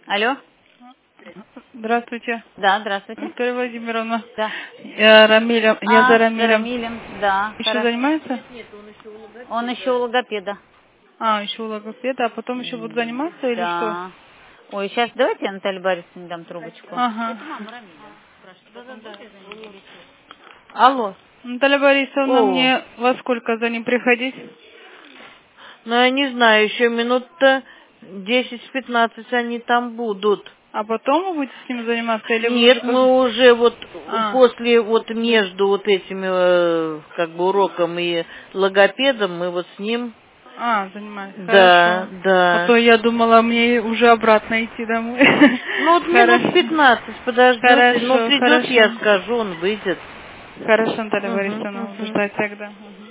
Алло? Здравствуйте. Да, здравствуйте. Виктория Владимировна. Да. Я Рамилем. Я за За Рамилем. Рамилем, да. Еще Хорошо. занимается? Он еще у логопеда. А, еще у логопеда, а потом еще буду заниматься или что? Да. Ой, сейчас давайте я Наталье Борисовне дам трубочку. Ага. Алло. Наталья Борисовна, О, мне во сколько за ним приходить? ну я не знаю, еще минут-то 10-15 они там будут. А потом вы будете с ним заниматься или вы уже... Нет, мы уже вот А, после, вот между вот этими, как бы уроком и логопедом, мы вот с ним, занимаюсь. да, Хорошо. А то да. я думала, мне уже обратно идти домой. Ну вот минут Хорошо. 15 подождете, но Хорошо, придет, хорошо. я скажу, он выйдет. Хорошо, Наталья Угу, Борисовна, буду угу. ждать тогда. Мгм.